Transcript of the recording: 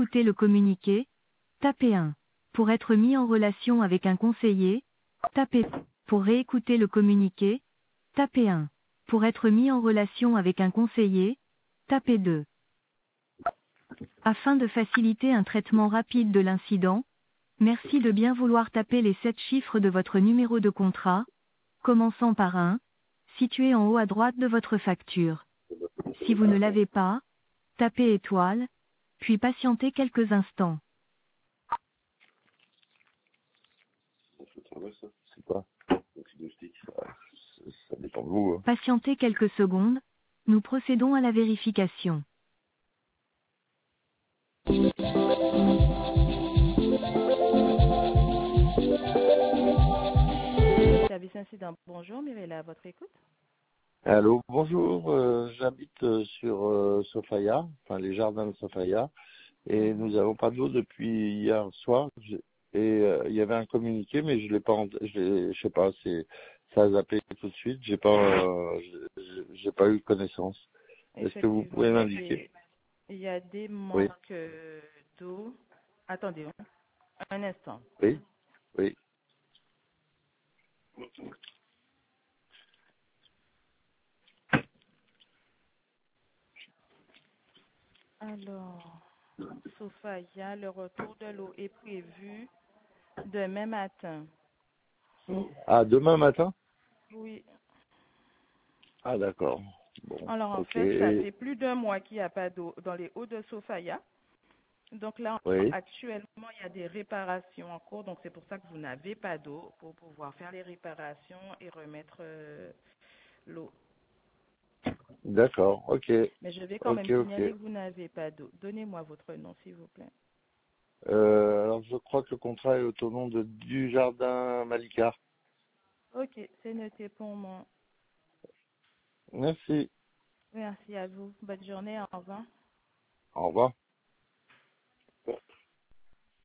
réécouter le communiqué, tapez 1. Pour être mis en relation avec un conseiller, tapez 2. Pour réécouter le communiqué, tapez 1. Pour être mis en relation avec un conseiller, tapez 2. Afin de faciliter un traitement rapide de l'incident, merci de bien vouloir taper les 7 chiffres de votre numéro de contrat, commençant par 1, situé en haut à droite de votre facture. Si vous ne l'avez pas, tapez étoile, puis patientez quelques instants. C'est quoi? Ça dépend de vous. Hein. Patientez quelques secondes, nous procédons à la vérification. Service incident, bonjour, Mireille, à votre écoute. Allô, bonjour. J'habite sur Sofaya, enfin les jardins de Sofaya, et nous avons pas d'eau depuis hier soir. Et il y avait un communiqué, mais je l'ai pas, je sais pas, ça a zappé tout de suite. J'ai pas eu connaissance. Est-ce que vous Effectivement, pouvez m'indiquer? il y a des Oui, manques d'eau. Attendez, un instant. oui, oui. Alors, Sofaya, le retour de l'eau est prévu demain matin. Ah, demain matin? Oui. Ah, d'accord. Bon, Alors, en ok. fait, ça fait plus d'un mois qu'il n'y a pas d'eau dans les hauts de Sofaya. Donc là, Oui, actuellement, il y a des réparations en cours. Donc, c'est pour ça que vous n'avez pas d'eau pour pouvoir faire les réparations et remettre l'eau. d'accord. Ok, Mais je vais quand ok, même ok. signaler que vous n'avez pas d'eau. Donnez-moi votre nom, s'il vous plaît. Alors, je crois que le contrat est au nom de Dujardin Malika. Ok, c'est noté pour moi. Merci. Merci à vous. Bonne journée. Au revoir. Au revoir.